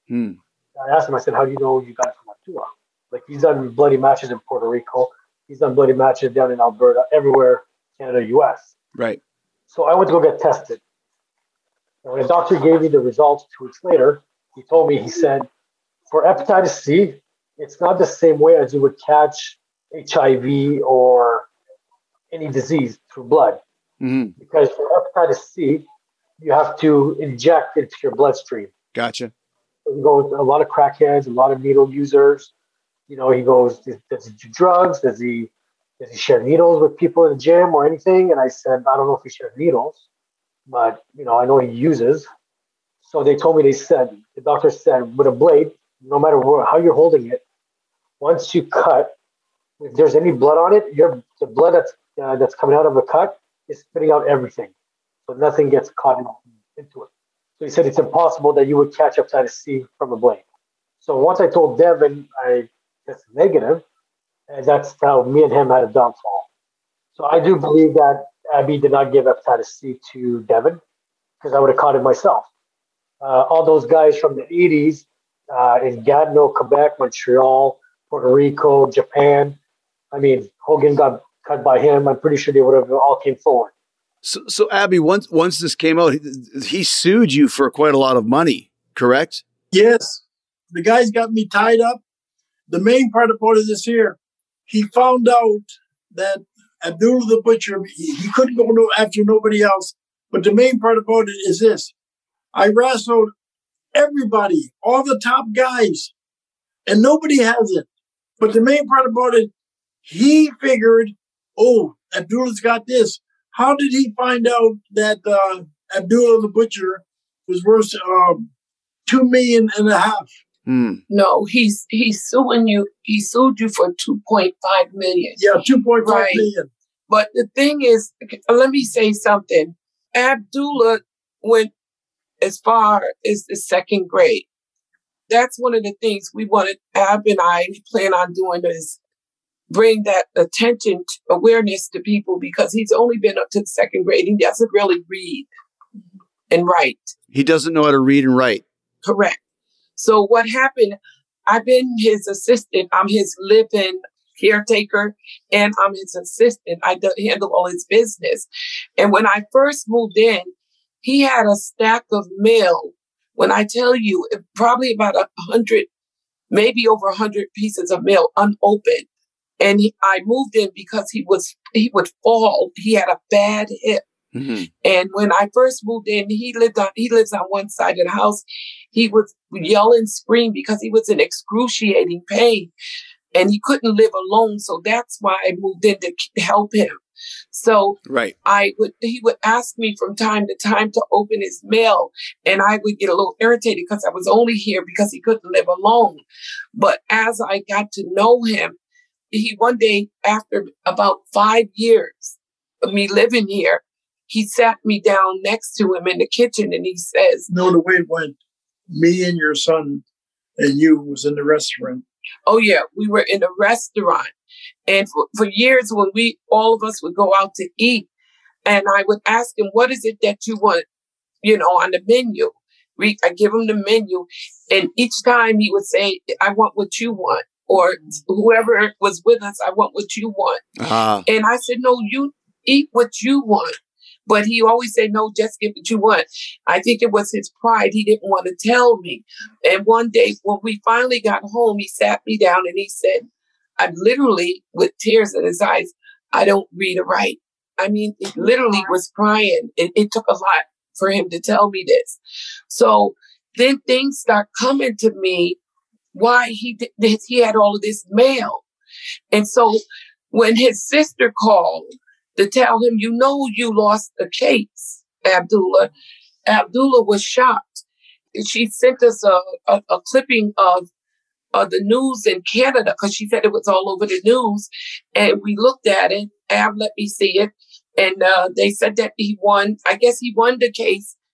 I asked him, I said, how do you know you got it from Abdullah? Like, he's done bloody matches in Puerto Rico. He's done bloody matches down in Alberta, everywhere, Canada, U.S. Right. So I went to go get tested. And when the doctor gave me the results 2 weeks later, he told me, he said, for hepatitis C, it's not the same way as you would catch HIV or any disease through blood. Because for hepatitis C, you have to inject into your bloodstream. Gotcha. So he goes, a lot of crackheads, a lot of needle users. He goes, does he do drugs? Does he share needles with people in the gym or anything? And I said, I don't know if he shares needles, but, I know he uses. So they told me, the doctor said, with a blade, no matter how you're holding it, once you cut, if there's any blood on it, the blood that's coming out of the cut is spitting out everything. So nothing gets caught into it. So he said it's impossible that you would catch hepatitis C from a blade. So once I told Devin I tested negative, and that's how me and him had a downfall. So I do believe that Abby did not give hepatitis C to Devin, because I would have caught it myself. All those guys from the 80s in Gatineau, Quebec, Montreal, Puerto Rico, Japan. I mean, Hogan got cut by him. I'm pretty sure they would have all came forward. So Abby, once this came out, he sued you for quite a lot of money, correct? Yes. The guy's got me tied up. The main part about it is here. He found out that Abdullah the Butcher, he couldn't go after nobody else. But the main part about it is this. I wrestled everybody, all the top guys, and nobody has it. But the main part about it, he figured, Abdullah's got this. How did he find out that Abdullah the Butcher was worth $2.5 million? No, he's suing you. He sued you for $2.5 million. Yeah, $2.5 million. But the thing is, let me say something. Abdullah went as far as the second grade. That's one of the things we wanted. Ab and I plan on doing is bring that awareness to people, because he's only been up to the second grade. He doesn't really read and write. He doesn't know how to read and write. Correct. So what happened, I've been his assistant. I'm his live-in caretaker, and I'm his assistant. I handle all his business. And when I first moved in, he had a stack of mail. When I tell you, probably about 100, maybe over 100 pieces of mail unopened. And I moved in because he would fall. He had a bad hip. Mm-hmm. And when I first moved in, he lives on one side of the house. He would yell and scream because he was in excruciating pain, and he couldn't live alone. So that's why I moved in to help him. So right. He would ask me from time to time to open his mail, and I would get a little irritated because I was only here because he couldn't live alone. But as I got to know him, he one day, after about 5 years of me living here, he sat me down next to him in the kitchen, and he says, "No, the way it went, me and your son and you was in the restaurant." Oh yeah, we were in a restaurant, and for years when all of us would go out to eat, and I would ask him, "What is it that you want, on the menu?" I give him the menu, and each time he would say, "I want what you want," or whoever was with us, "I want what you want." And I said, "No, you eat what you want." But he always said, "No, just get what you want." I think it was his pride. He didn't want to tell me. And one day when we finally got home, he sat me down and he said, I literally, with tears in his eyes, "I don't read or write." I mean, he literally was crying. It took a lot for him to tell me this. So then things start coming to me why he had all of this mail. And so when his sister called to tell him, "You lost the case, Abdullah," Abdullah was shocked. She sent us a clipping of the news in Canada, because she said it was all over the news. And we looked at it. Ab let me see it. And they said that he won. I guess he won the case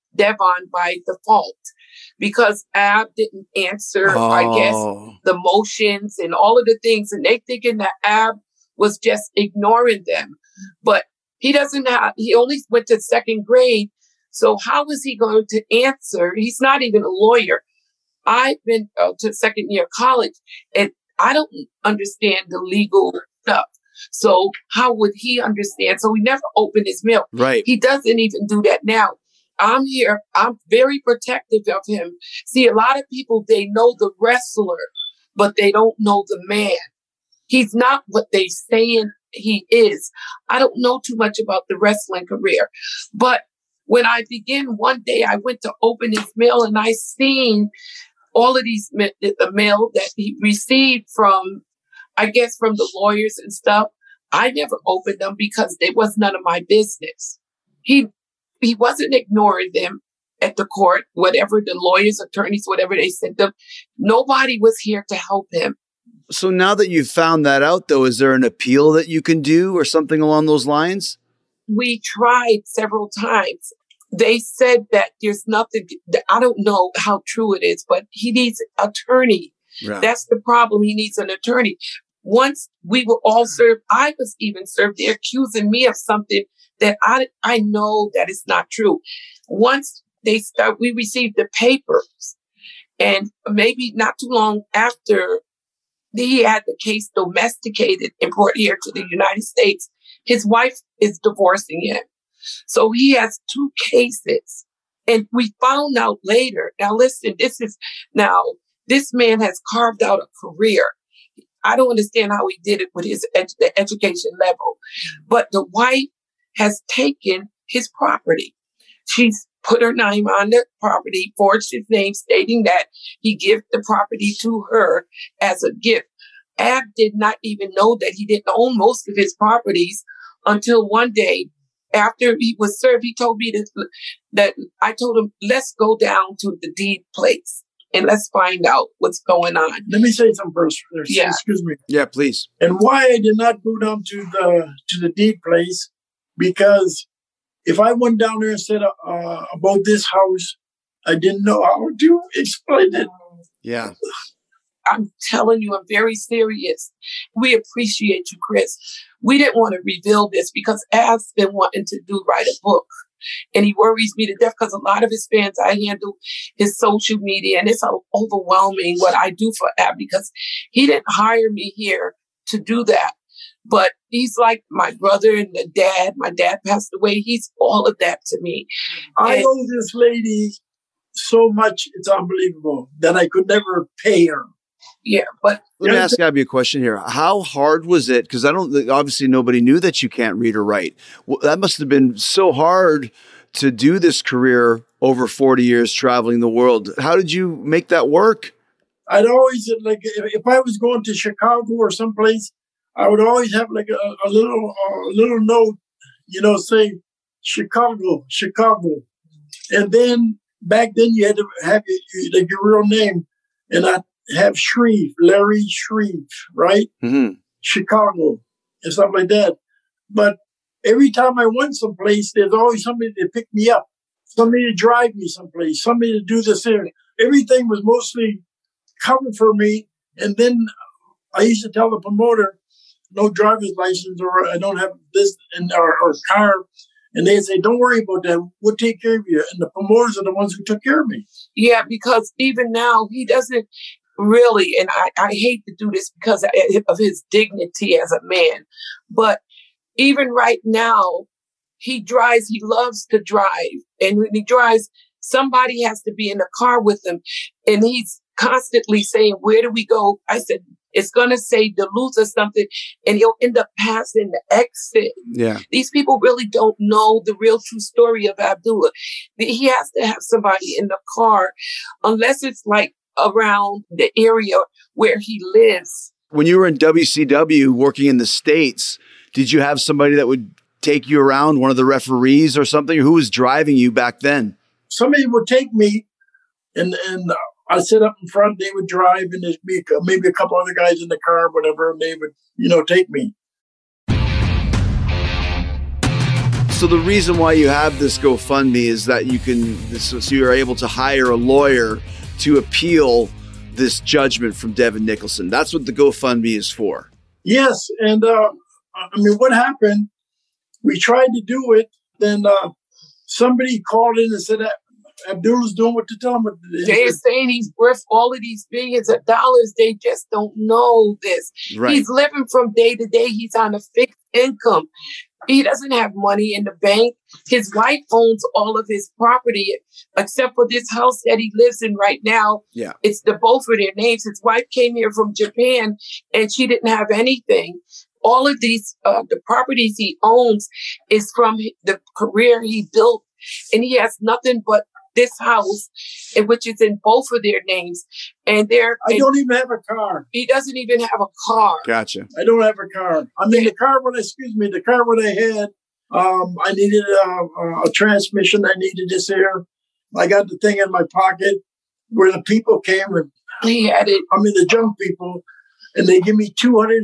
Devon by default because Ab didn't answer, I guess, the motions and all of the things. And they thinking that Ab was just ignoring them. But he only went to second grade. So how is he going to answer? He's not even a lawyer. I've been to second year college and I don't understand the legal stuff. So how would he understand? So he never opened his mail. Right. He doesn't even do that now. I'm here. I'm very protective of him. See, a lot of people, they know the wrestler, but they don't know the man. He's not what they saying he is. I don't know too much about the wrestling career, but when I began one day, I went to open his mail and I seen all of the mail that he received from, I guess, from the lawyers and stuff. I never opened them because it was none of my business. He wasn't ignoring them at the court, whatever the lawyers, attorneys, whatever they sent them. Nobody was here to help him. So now that you've found that out, though, is there an appeal that you can do or something along those lines? We tried several times. They said that there's nothing. I don't know how true it is, but he needs an attorney. Right. That's the problem. He needs an attorney. Once we were all served, I was even served. They're accusing me of something that I know that is not true. Once we received the papers, and maybe not too long after he had the case domesticated and brought here to the United States, his wife is divorcing him. So he has 2 cases. And we found out later. Now, listen, this man has carved out a career. I don't understand how he did it with his the education level. But the wife has taken his property. She's put her name on the property, forged his name, stating that he gave the property to her as a gift. Ab did not even know that he didn't own most of his properties until one day, after he was served, he told me that I told him, let's go down to the deed place and let's find out what's going on. Let me say something first. Yeah. Excuse me. Yeah, please. And why I did not go down to the deed place, because if I went down there and said about this house, I didn't know how to explain it. Yeah. I'm telling you, I'm very serious. We appreciate you, Chris. We didn't want to reveal this because Ab's been wanting to write a book. And he worries me to death because a lot of his fans, I handle his social media, and it's overwhelming what I do for Ab because he didn't hire me here to do that. But he's like my brother and the dad. My dad passed away. He's all of that to me. I owe this lady so much, it's unbelievable, that I could never pay her. Yeah, but let me ask Abby a question here. How hard was it? Because obviously nobody knew that you can't read or write. Well, that must have been so hard to do this career over 40 years traveling the world. How did you make that work? I'd always, like, if I was going to Chicago or someplace, I would always have like a little note, say Chicago. And then back then you had to have your real name, and I have Shreve, Larry Shreve, right? Mm-hmm. Chicago and stuff like that. But every time I went someplace, there's always somebody to pick me up, somebody to drive me someplace, somebody to do this here. Everything was mostly covered for me. And then I used to tell the promoter, no driver's license, or I don't have this or car. And they'd say, don't worry about that. We'll take care of you. And the promoters are the ones who took care of me. Yeah, because even now he doesn't really, and I hate to do this because of his dignity as a man, but even right now, he loves to drive. And when he drives, somebody has to be in the car with him. And he's constantly saying, where do we go? I said, it's going to say Duluth or something, and he'll end up passing the exit. Yeah. These people really don't know the real true story of Abdullah. He has to have somebody in the car, unless it's like around the area where he lives. When you were in WCW working in the States, did you have somebody that would take you around, one of the referees or something? Who was driving you back then? Somebody would take me, and I'd sit up in front, they would drive, and there'd be maybe a couple other guys in the car, whatever, and they would, take me. So the reason why you have this GoFundMe is that so you're able to hire a lawyer to appeal this judgment from Devin Nicholson. That's what the GoFundMe is for. Yes. And what happened? We tried to do it. Then somebody called in and said that Abdullah's doing what to tell him. They're saying he's worth all of these billions of dollars. They just don't know this. Right. He's living from day to day. He's on a fixed income. He doesn't have money in the bank. His wife owns all of his property, except for this house that he lives in right now. Yeah. It's both of their names. His wife came here from Japan and she didn't have anything. All of these, the properties he owns is from the career he built, and he has nothing but this house, which is in both of their names. And I don't even have a car. He doesn't even have a car. Gotcha. I don't have a car. I mean, the car when I had, I needed a transmission. I needed this here. I got the thing in my pocket where the people came and he had it. The junk people, and they give me $260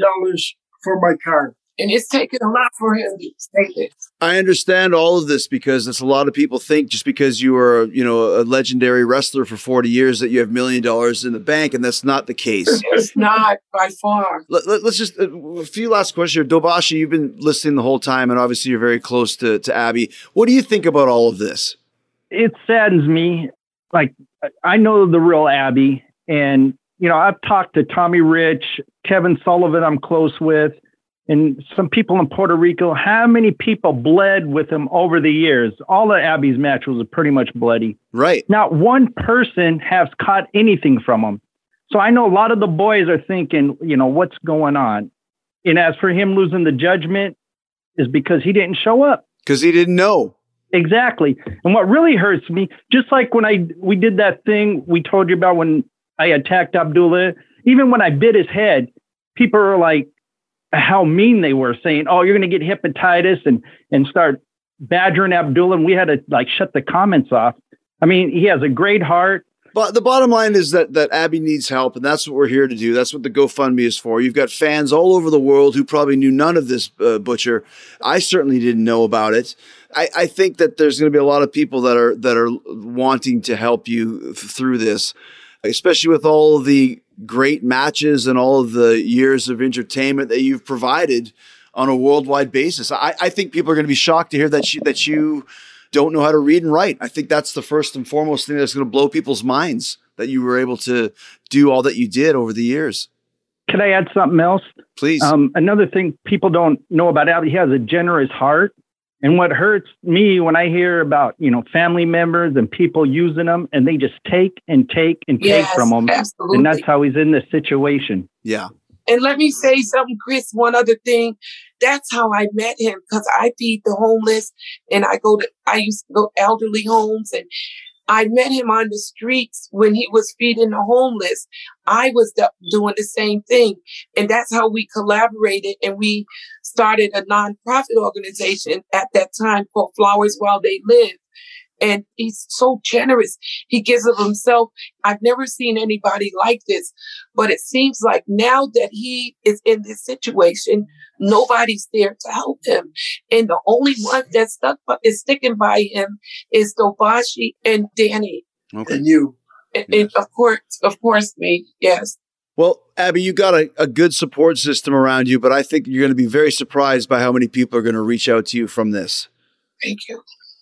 for my car. And it's taken a lot for him to say this. I understand all of this because it's a lot of people think just because you are, a legendary wrestler for 40 years that you have $1 million in the bank, and that's not the case. It's not by far. Let's just a few last questions here. Dobashi, you've been listening the whole time, and obviously you're very close to Abby. What do you think about all of this? It saddens me. Like, I know the real Abby, and I've talked to Tommy Rich, Kevin Sullivan I'm close with, and some people in Puerto Rico. How many people bled with him over the years? All of Abby's matches was pretty much bloody. Right. Not one person has caught anything from him. So I know a lot of the boys are thinking, what's going on? And as for him losing the judgment is because he didn't show up. Because he didn't know. Exactly. And what really hurts me, just like when we did that thing we told you about when I attacked Abdullah, even when I bit his head, people are like, how mean they were, saying, oh, you're going to get hepatitis and start badgering Abdullah. And we had to shut the comments off. I mean, he has a great heart. But the bottom line is that Abby needs help, and that's what we're here to do. That's what the GoFundMe is for. You've got fans all over the world who probably knew none of this, Butcher. I certainly didn't know about it. I think that there's going to be a lot of people that are wanting to help you through this, especially with all of the great matches and all of the years of entertainment that you've provided on a worldwide basis. I think people are going to be shocked to hear that you don't know how to read and write. I think that's the first and foremost thing that's going to blow people's minds, that you were able to do all that you did over the years. Can I add something else? Please. Another thing people don't know about Abby, he has a generous heart. And what hurts me when I hear about, family members and people using them and they just take and take and take from them. Absolutely. And that's how he's in this situation. Yeah. And let me say something, Chris, one other thing. That's how I met him, because I feed the homeless and I used to go to elderly homes, and I met him on the streets when he was feeding the homeless. I was doing the same thing. And that's how we collaborated. And we started a nonprofit organization at that time called Flowers While They Live. And he's so generous. He gives of himself. I've never seen anybody like this. But it seems like now that he is in this situation, nobody's there to help him. And the only one that's is sticking by him is Dobashi and Danny. Okay. And you. And of course, me. Yes. Well, Abby, you got a good support system around you, but I think you're going to be very surprised by how many people are going to reach out to you from this. Thank you.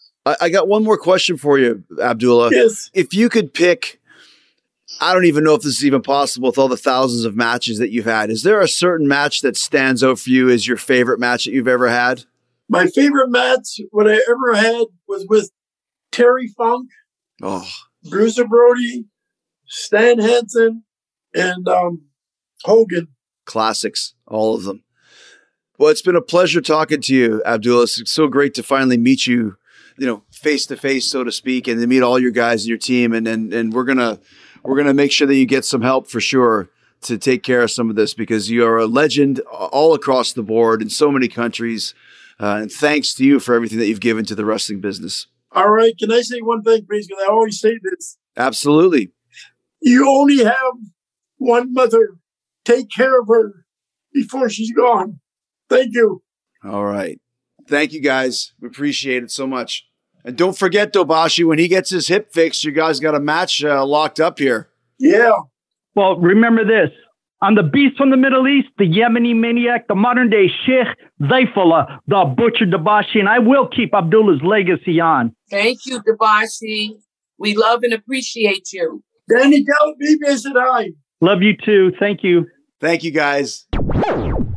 I got one more question for you, Abdullah. Yes. If you could pick, I don't even know if this is even possible with all the thousands of matches that you've had. Is there a certain match that stands out for you as your favorite match that you've ever had? My favorite match, what I ever had, was with Terry Funk, Bruiser Brody, Stan Hansen, and Hogan. Classics, all of them. Well, it's been a pleasure talking to you, Abdullah. It's so great to finally meet you, face to face, so to speak, and to meet all your guys and your team. And we're gonna make sure that you get some help for sure to take care of some of this, because you are a legend all across the board in so many countries. And thanks to you for everything that you've given to the wrestling business. All right. Can I say one thing, please? Because I always say this. Absolutely. You only have one mother. Take care of her before she's gone. Thank you. All right. Thank you, guys. We appreciate it so much. And don't forget, Dobashi, when he gets his hip fixed, you guys got a match locked up here. Yeah. Well, remember this. I'm the beast from the Middle East, the Yemeni maniac, the modern-day Sheikh Zaifullah, the Butcher Dabashi, and I will keep Abdullah's legacy on. Thank you, Dabashi. We love and appreciate you. Danny, tell BB I said hi. Love you too. Thank you. Thank you, guys.